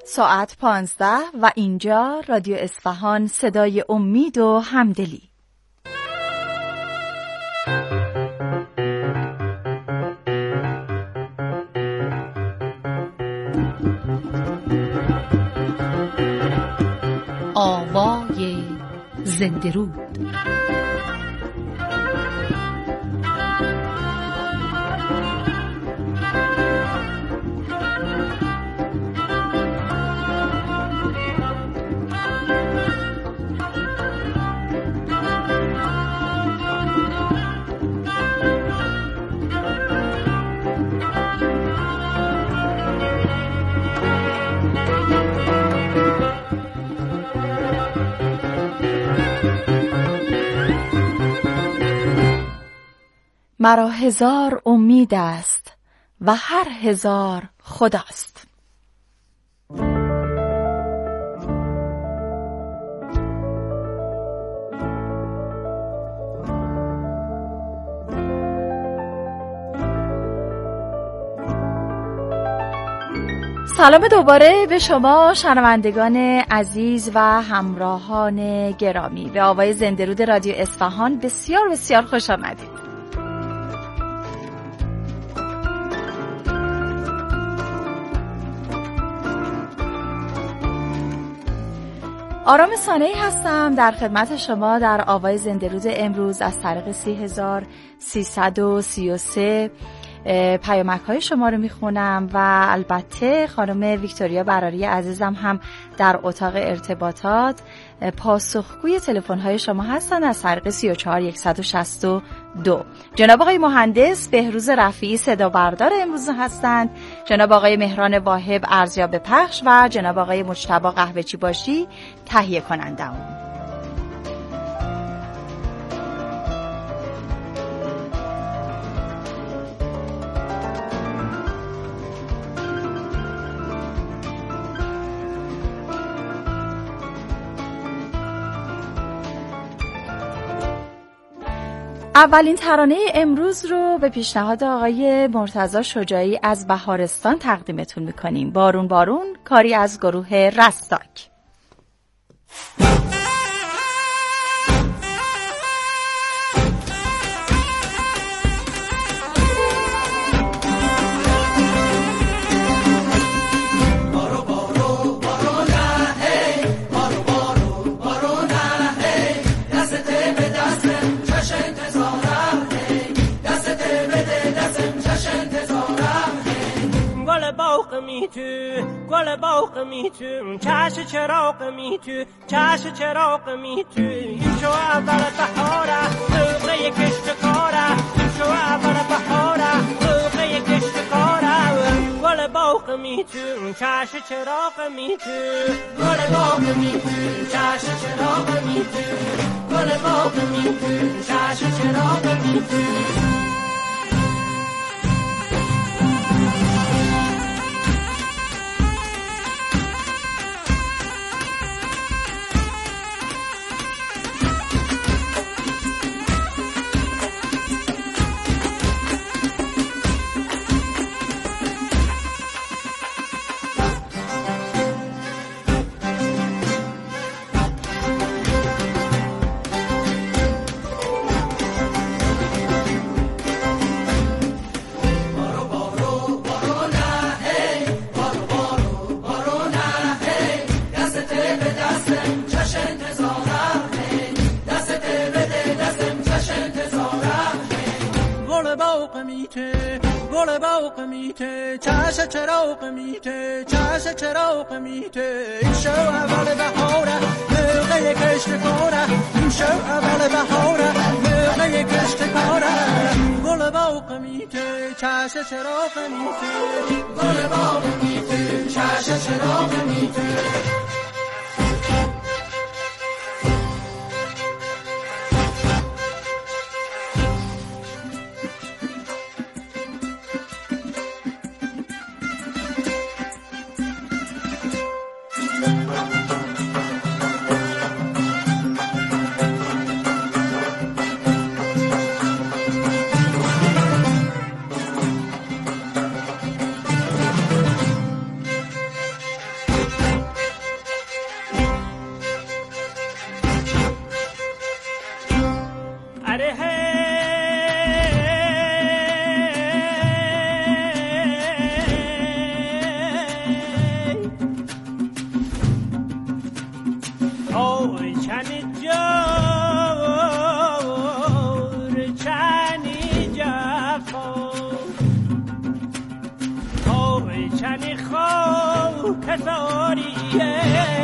ساعت 15 و اینجا رادیو اصفهان، صدای امید و همدلی. آوای زنده‌رود. مرا هزار امید است و هر هزار خداست. سلام دوباره به شما شنوندگان عزیز و همراهان گرامی. به آوای زنده‌رود رادیو اصفهان بسیار بسیار خوش آمدید. آرام صانعی هستم در خدمت شما در آوای زنده‌رود امروز از طریق 3333 پیامک‌های شما رو میخونم و البته خانم ویکتوریا براری عزیزم هم در اتاق ارتباطات پاسخگوی تلفن‌های شما هستن از طریق 34162. جناب آقای مهندس بهروز رفیعی صدا بردار امروز هستند، جناب آقای مهران واهب ارزیاب پخش و جناب آقای مجتبی قهوه‌چی باشی تهیه کننده‌مون. اولین ترانه امروز رو به پیشنهاد آقای مرتضی شجاعی از بهارستان تقدیمتون میکنیم. بارون بارون، کاری از گروه رستاک. گل باغ میتون چش چراغ میتون چش چراغ میتون این شو اول بهاره دوغه کشت کاره این شو اول بهاره دوغه کشت کاره گل باغ میتون چش چراغ میتون گل باغ میتون چش چراغ میتون گل باغ میتون چش چراغ میتون. گل باغ میته چش چراغ میته چش چراغ میته این شو اول بهاره موقع کشت کاره این شو اول بهاره موقع کشت کاره گل باغ میته چش چراغ میته گل باغ میته چش چراغ میته. چنی خو کساریه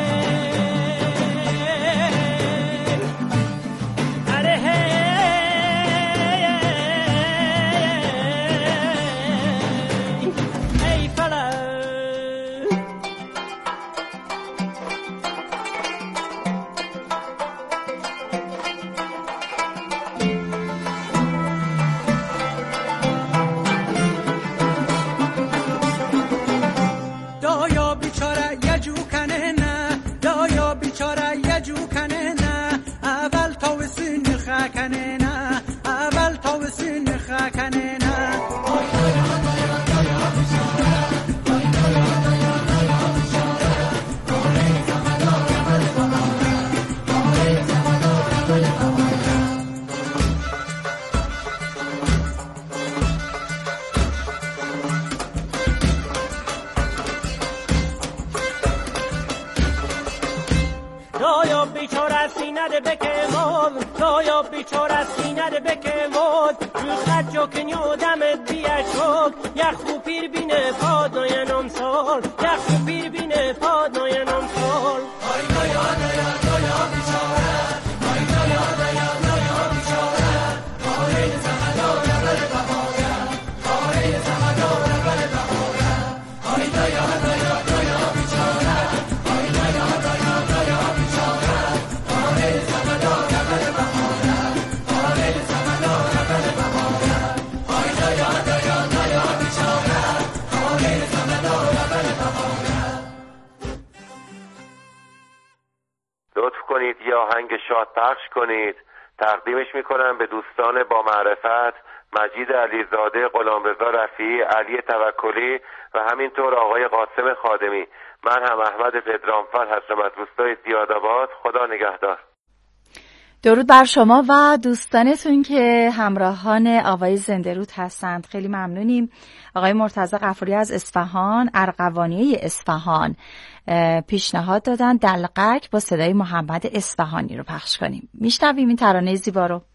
شاد پخش کنید. تقدیمش میکنم به دوستان با معرفت مجید علیزاده، غلامرضا رفیعی، علی توکلی و همینطور آقای قاسم خادمی. من هم احمد پدرامفر هستم از روستای زیادآباد. خدا نگهدار. درود بر شما و دوستانتون که همراهان آوای زنده رود هستند. خیلی ممنونیم. آقای مرتضی غفوری از اصفهان، ارغوانی اصفهان پیشنهاد دادن دلقک با صدای محمد اصفهانی رو پخش کنیم. میشنویم این ترانه زیبا رو.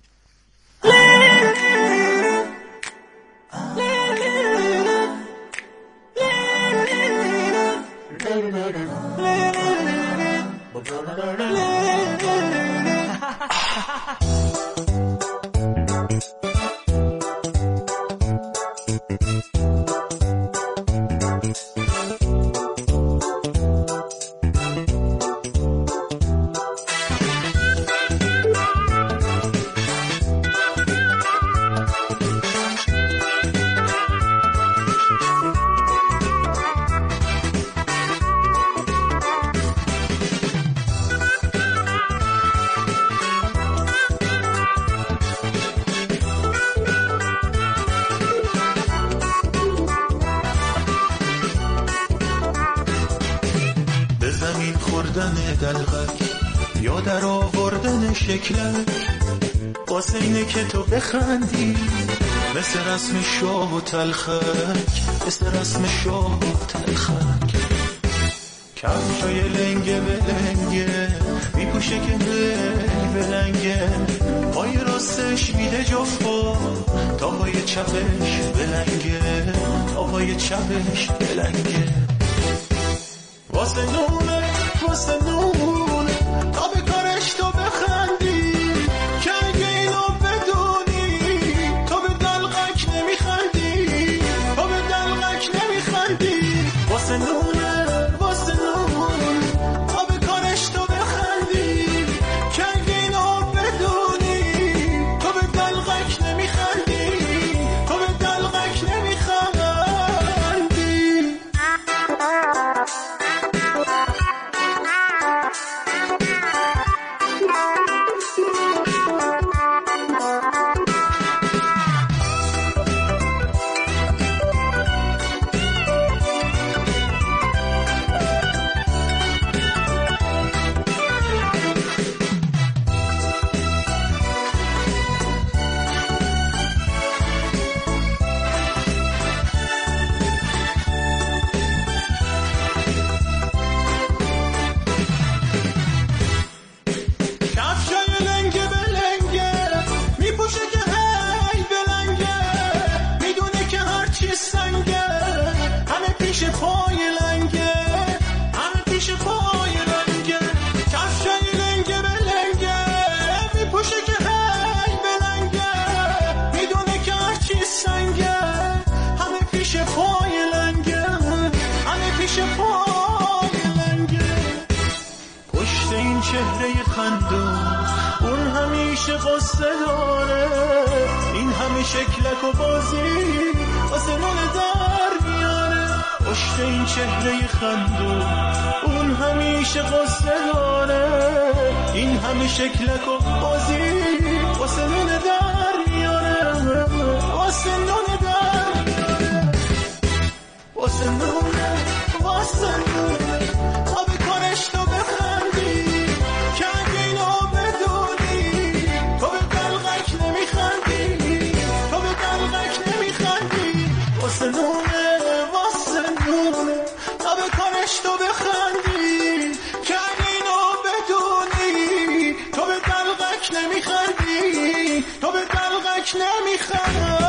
یا در آوردن شکلک واسه اینه که تو بخندی مثل رسم شاه و تلخک، مثل رسم شاه و تلخک. کفشای لنگه بلنگه میپوشه که بلنگه، پای راستش میده جفا تا پای چپش بلنگه، تا پای چپش بلنگه. واسه نونه واسه نونه تا به کارش تو بخندی، که اگه اینو بدونی تو به دلقک نمیخندی، تو به دلقک نمیخندی. واسه نونه واسه نونه تا به کارش تو بخندی، که اگه اینو بدونی تو به دلقک نمیخندی، تو به دلقک نمیخندی. قصه داره، این همه شکلک و بازی واسه نون در میاره. پشت این چهره خندون اون همیشه قصه داره، این همه شکلک و بازی واسه نون در میاره، واسه نون در میاره، واسه نونه، واسه نونه. تا به کارش تو بخندی که اگه اینو بدونی تو به دلغک نمیخندی، تو به دلغک نمیخندی. واسه نونه، واسه نونه. تا به کارش تو بخندی که اگه اینو بدونی تو به دلغک نمیخندی، تو به دلغک نمیخندی.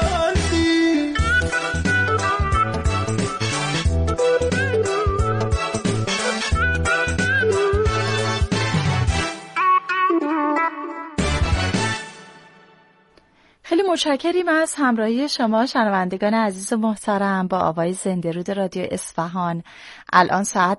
خیلی متشکریم از همراهی شما شنوندگان عزیز و محترم با آوای زنده رود رادیو اصفهان. الان ساعت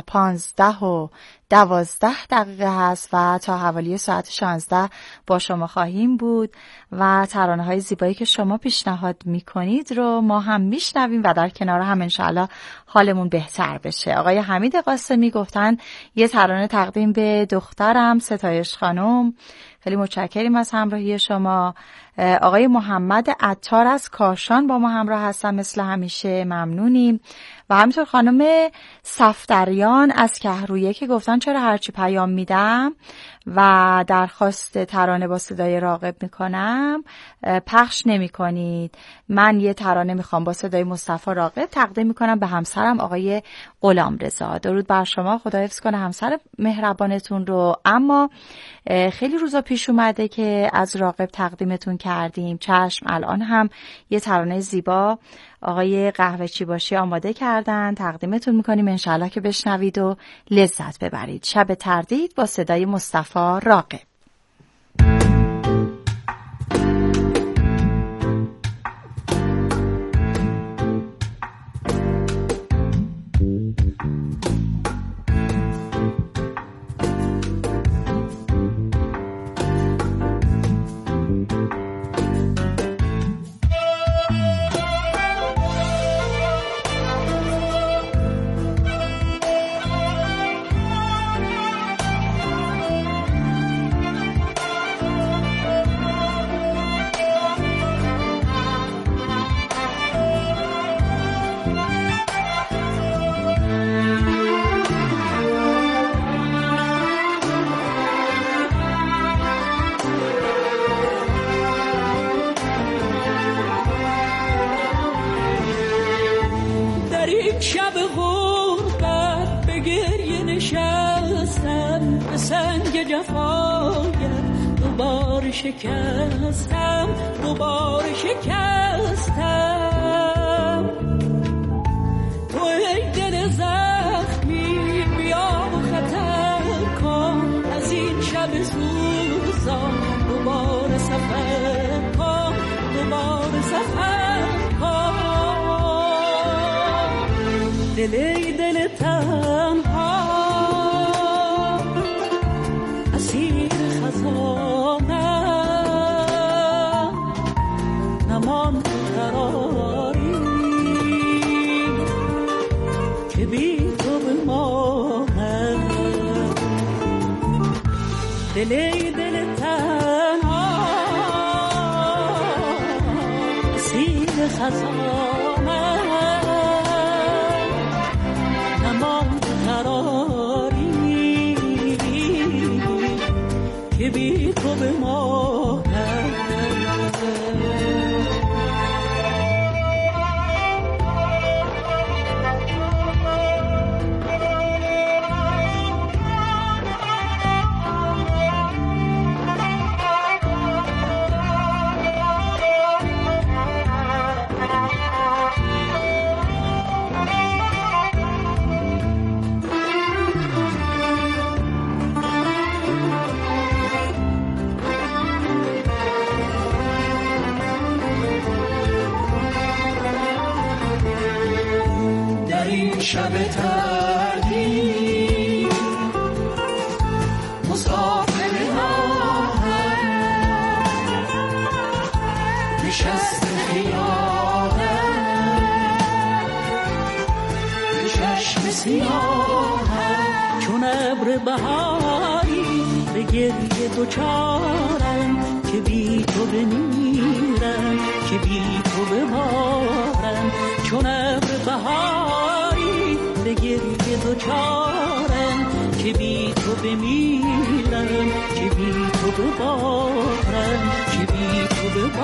15:12 هست و تا حوالی ساعت 16 با شما خواهیم بود و ترانه‌های زیبایی که شما پیشنهاد می‌کنید رو ما هم میشنویم و در کنار هم انشاءالله حالمون بهتر بشه. آقای حمید قاسمی گفتن یه ترانه تقدیم به دخترم ستایش خانم. خیلی متشکریم از همراهی شما. آقای محمد عطار از کاشان با ما همراه هستن مثل همیشه، ممنونیم. و همینطور خانم صفدریان از کهرویه که گفتن چرا هرچی پیام میدم و درخواست ترانه با صدای راغب میکنم پخش نمی کنید. من یه ترانه میخوام با صدای مصطفی راغب تقدیم میکنم به همسرم آقای غلامرضا. درود بر شما، خدا حفظ کنه همسر مهربانتون رو. اما خیلی روزا پیش اومده که از راغب تقدیمتون کردیم. چشم، الان هم یه ترانه زیبا آقای قهوه‌چی باشی آماده کردن، تقدیمتون میکنیم انشالله که بشنوید و لذت ببرید. شب تردید با صدای مصطفی راغب. دوباره شکستم تو ای دل زخمی بیا و خطر کن از این شب سوزان دوباره سفر کن دوباره سفر کن دل ای دل تنها اسیر خزانه نمان قراری که بی تو بمانم دل ای دل تنها اسیر خزانه نمان قراری که بی تو بمانم شب تردی مسافر راهم چشم سیاهم چون ابر بهاری به گریه دوچارم که بی تو بمیرم که بی تو بمارم چون ابر بهاری به گریه دوچارم که بی تو بمیرم که بی تو بمارم که بی تو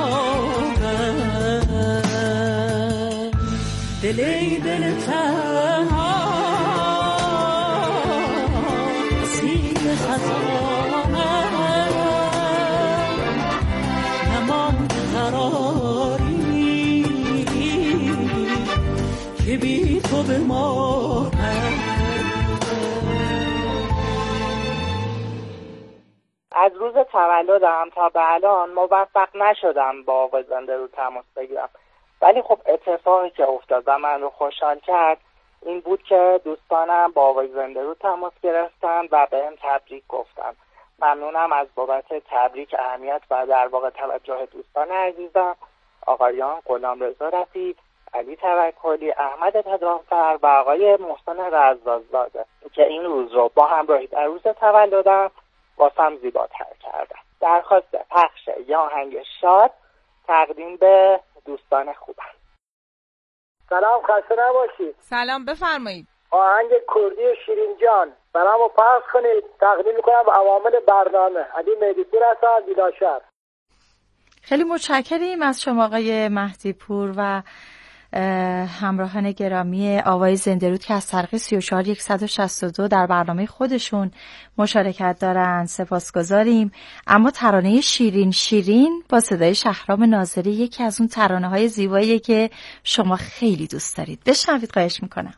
بمارم دلی دل تنها سیر خزانه نماند قراری که بی تو بمانم. از روز تولدم تا به الان موفق نشدم با آقای زنده رو تماس بگیرم، ولی خب اتفاقی که افتاد و من رو خوشحال کرد این بود که دوستانم با آقای زنده رو تماس گرفتن و بهم تبریک گفتن. ممنونم از بابت تبریک، اهمیت و در واقع توجه دوستان عزیزم، آقایان غلامرضا رفیعی، علی توکلی، احمد پدرامفر و آقای محسن رضازاده که این روز رو با همراهی در روز تولدم واسم زیباتر کردن. درخواست پخش یه آهنگ شاد تقدیم به دوستان خوبم. سلام، خسته نباشید. سلام، بفرمایید. آهنگ کردی شیرین جان برامو پخش کنید، تقدیم میکنم به عوامل برنامه. علی مهدی‌پور هستم، دیداشر. خیلی متشکریم از شما آقای مهدی پور و همراهان گرامی آوای زنده رود که از طریق 34162 در برنامه خودشون مشارکت دارن. سپاسگزاریم. اما ترانه شیرین شیرین با صدای شهرام ناظری یکی از اون ترانه های زیباییه که شما خیلی دوست دارید. بشنوید، خواهش میکنم.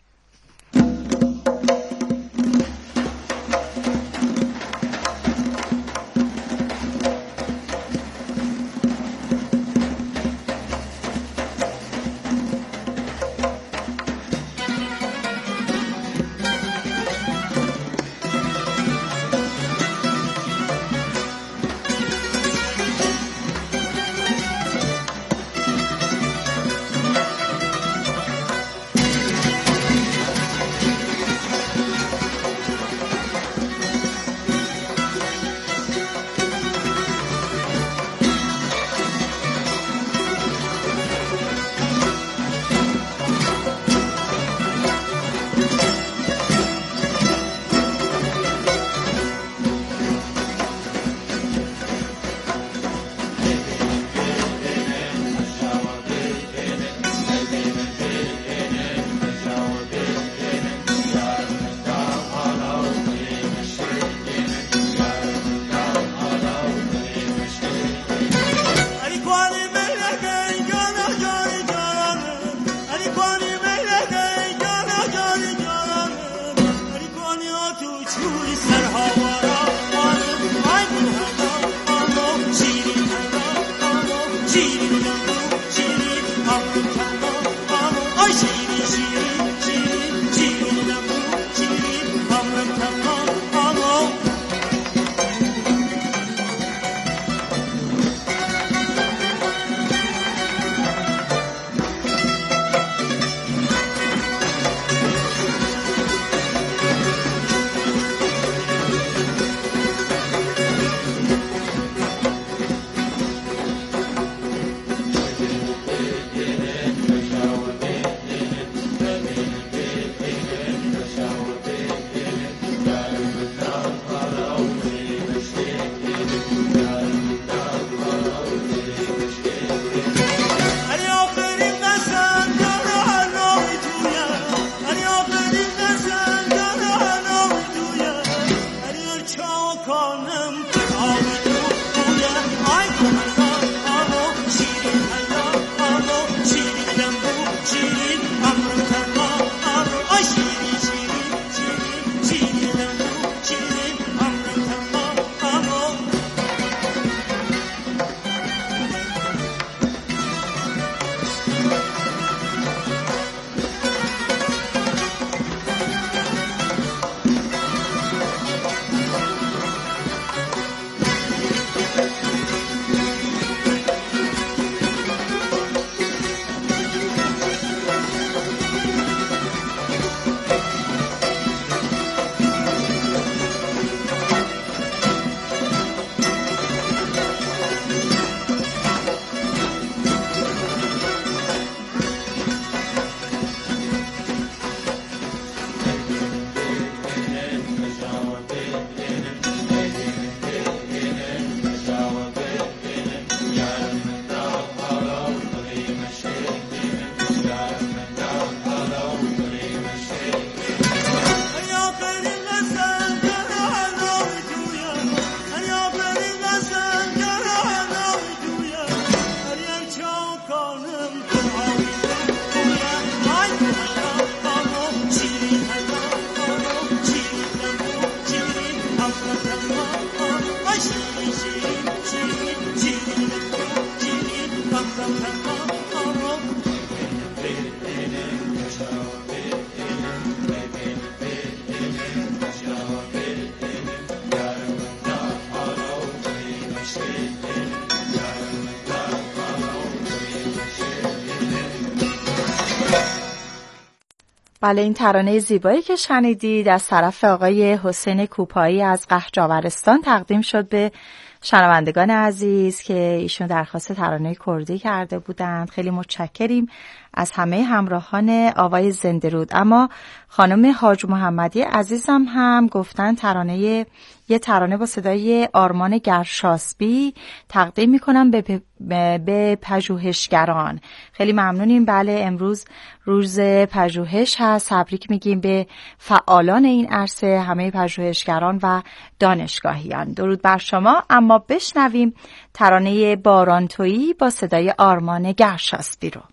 بله، این ترانه زیبایی که شنیدید از طرف آقای حسین کوپایی از قحجاورستان تقدیم شد به شنوندگان عزیز که ایشون درخواست ترانه کردی کرده بودند. خیلی متشکریم از همه همراهان آوای زنده رود. اما خانم حاج محمدی عزیزم هم گفتن یه ترانه با صدای آرمان گرشاسبی تقدیم میکنم به پژوهشگران. خیلی ممنونیم. بله، امروز روز پژوهش هست. تبریک میگیم به فعالان این عرصه، همه پژوهشگران و دانشگاهیان. درود بر شما. اما بشنویم ترانه باران تویی با صدای آرمان گرشاسبی رو.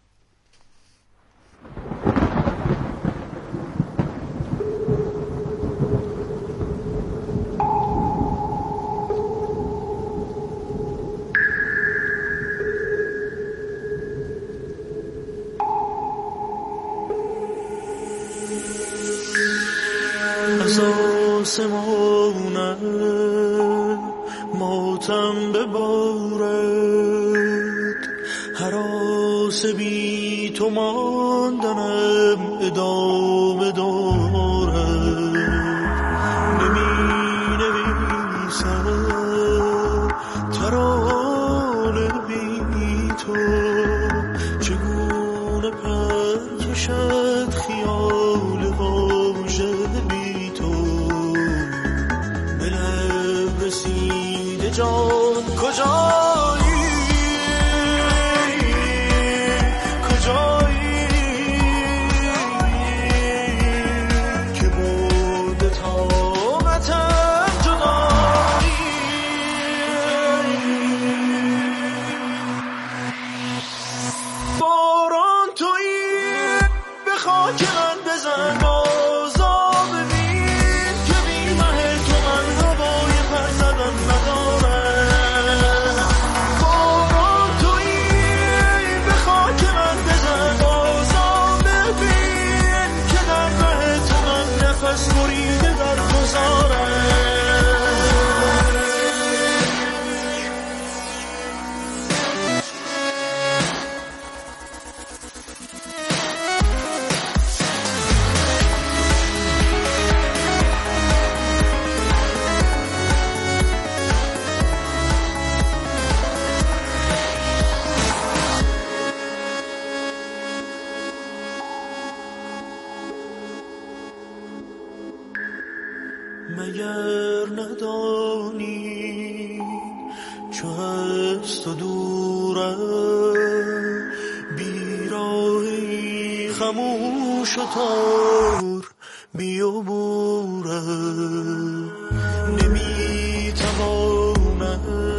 از آسمانه ماتم ببارد، هراس بی تو ماندنم ادامه دارد. نمی نویسم ترانه بی تو، چگونه پر کشد خیال واژه بی تو. به لب رسیده جان کجایی، کجایی که برده طاقتم جدایی. باران تویی به خاک من بزن، بازا ببین که بی مه تو من هوای پر زدن ندارم. باران تویی به خاک من بزن، بازا ببین که در مه تو من نفس بریده در گذارم. مگر ندانی چو از تو دورم، بیراهی خموش و تار بیابورم. نمیتوانم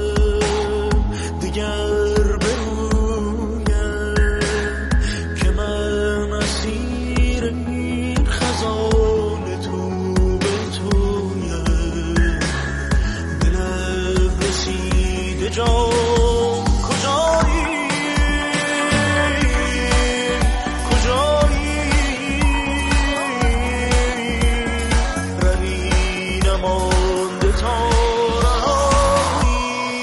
دیگر بگویم که من اسیر این خزان تو به تویم. به لب رسیده جان کجایی، کجایی روی نمانده تا رهایی.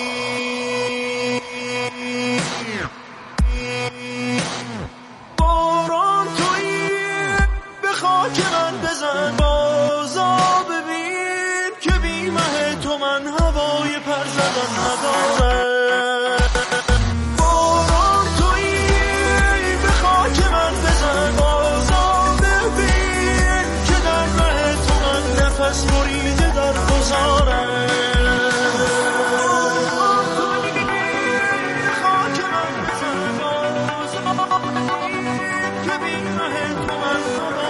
باران تویی به خاک من بزن، بازا ببین که بی مه تو من هوای پر زدن ندارم. باران تویی به خاک من بزن، بازا ببین که در مه تو من نفس بریده در گذارم. خاک من بزن، بازا ببین که بی مه تو من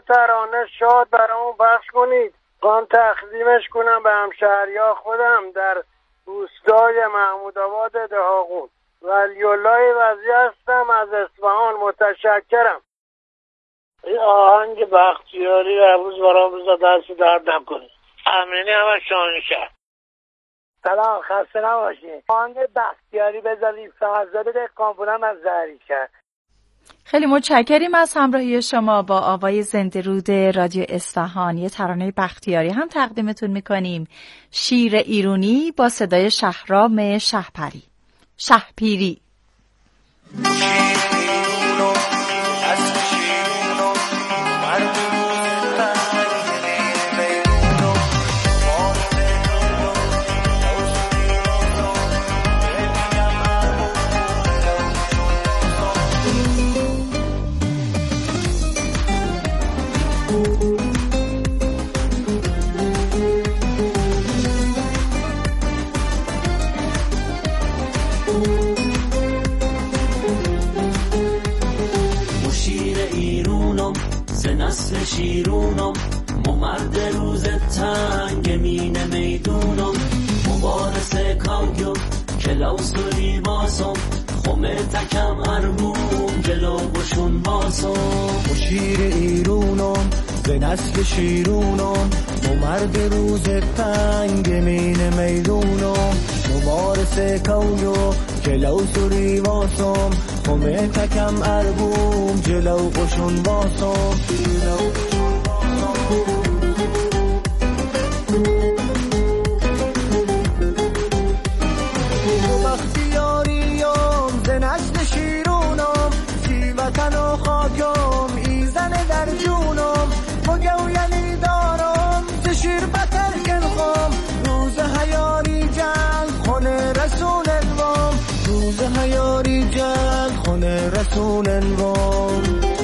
ترانه شاد برامون پخش کنید. قام تقدیمش کنم به همشهریا خودم در روستای محمود آباد دهاقون. ولیالله وزی هستم از اصفهان. متشکرم. این آهنگ بختیاری امروز برام بزا دست درد نکنه. امینی هم شانشهر. سلام، خسته نباشید. آهنگ بختیاری بذارید فرزاد دهقانپورم از زهریشهر. خیلی متشکریم از همراهی شما با آوای زنده رود رادیو اصفهان. یه ترانه بختیاری هم تقدیمتون میکنیم، شیر ایرونی با صدای شهرام شهپیری. شیرونم مرد روز تنگ مین میدونم مبارزه کاگو کلاوس و لیباسم خمه تکم ارمون جلو بشون باسم. شیر ایرونم به نسل شیرونم مرد روز تنگ مین میدونم مبارزه کاگو کلاوس و لیباسم خمه تکم ارمون جلو بشون باسم. بختیاریم ز نسل شیرونم سی وطن و خاکم ایزن در جونم مگویلی دارم ز شیر بتر کنخم روز حیاری جنگ خونه رسول الوام روز حیاری جنگ خونه رسول الوام.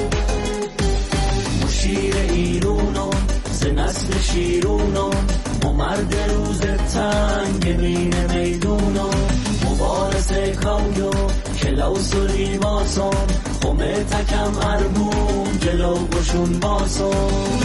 شیر ایرونم ز نسل شیرونم مرد روز تنگ مین میدونم مبارزه کاگو کلاوس و لیباسم خمه تکم ارمون جلو بشون باسم.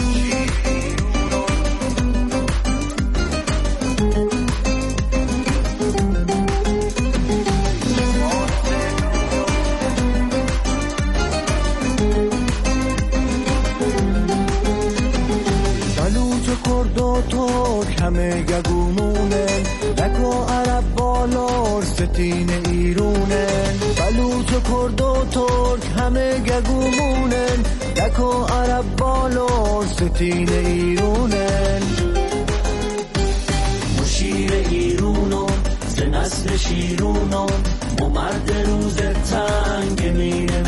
همه گگومونن نکو عرب بالار ستین ایرونن بلوچ و کرد و ترک همه گگومونن نکو عرب بالار ستین ایرونن. شیر ایرونم ز نسل شیرونم مرد روز تنگ مین